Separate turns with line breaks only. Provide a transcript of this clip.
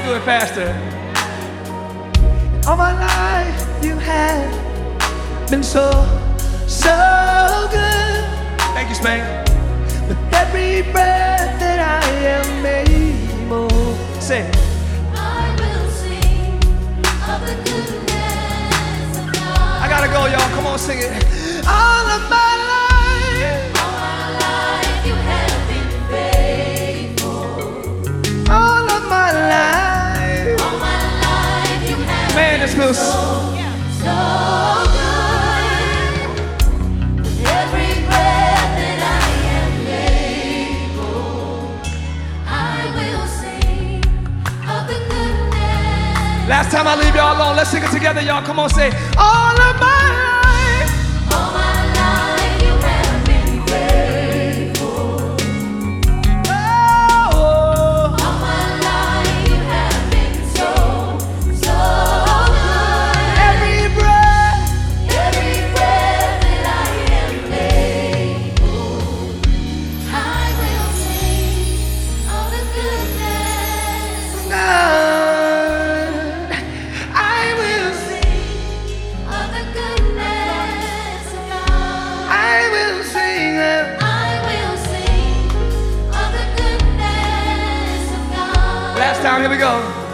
do it faster.
All my life you have been so, so good.
Thank you, Spain.
With every breath that I am able, sing.
I will sing of the goodness of God.
I gotta go, y'all. Come on, sing it.
All of my life,
All my life you have been faithful.
all of my life.
All my life you have
Man, this feels
so good. With every breath that I am able, I will sing of the goodness.
Last time I leave y'all alone, let's sing it together, y'all. Come on, say, all of my life.
All my life you have been faithful.
Oh,
All my life you have been so, so good.
Every breath,
Every breath that I am able, I will sing of the goodness of
God, I will
sing of the goodness of God.
I will sing
I will sing of the goodness of God.
last time, here we go.